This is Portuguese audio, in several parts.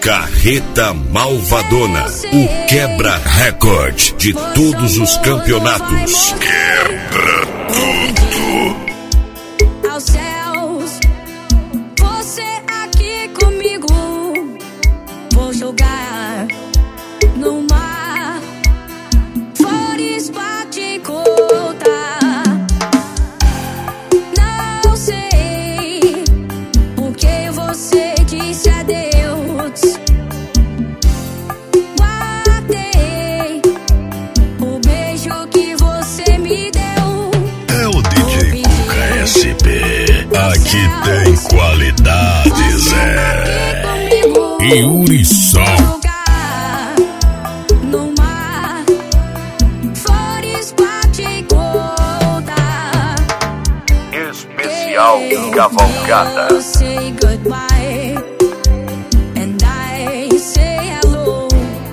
Carreta Malvadona, o quebra-recorde de todos os campeonatos. Quebra tudo. Aos céus, você aqui comigo. Vou jogar no mar, flores pra te contar. Não sei porque você disse adeus. Guardei o beijo que você me deu. É o DJ Cuca SP. Aqui tem qualidades, Yuri Som. No mar, flores pra te contar. Especial Cavalgada. Say goodbye and I say hello.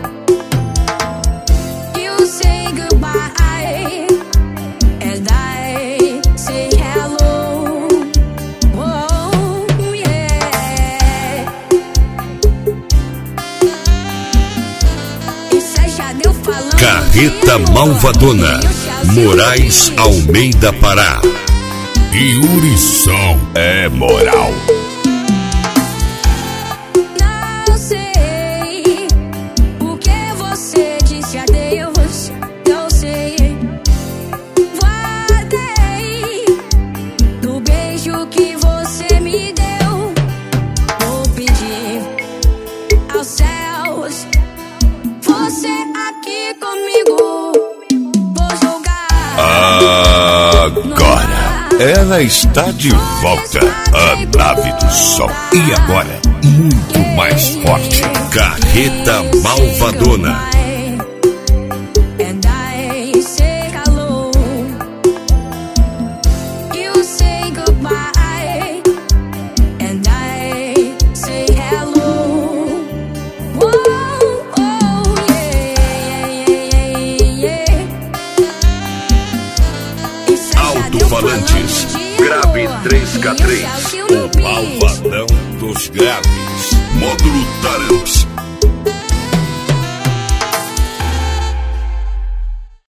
You say goodbye and I say hello. Oh yeah. Isso é Jadeu falando. Carreta Malvadona, Moraes Almeida Pará. Yuri Som é moral. Não sei o que você disse adeus. Não sei. Guardei do beijo que você me deu. Vou pedir aos céus, você aqui comigo. Vou jogar Agora ela está de volta, a nave do som. E agora, muito mais forte. Carreta Malvadona. And I say hello. You say goodbye and I say hello. Oh, oh, yeah, yeah, yeah. Isso é Jadeu Alto-falantes, falando de grave amor. 3K3, E o Celso no o malvadão dos graves. Módulo Taramps.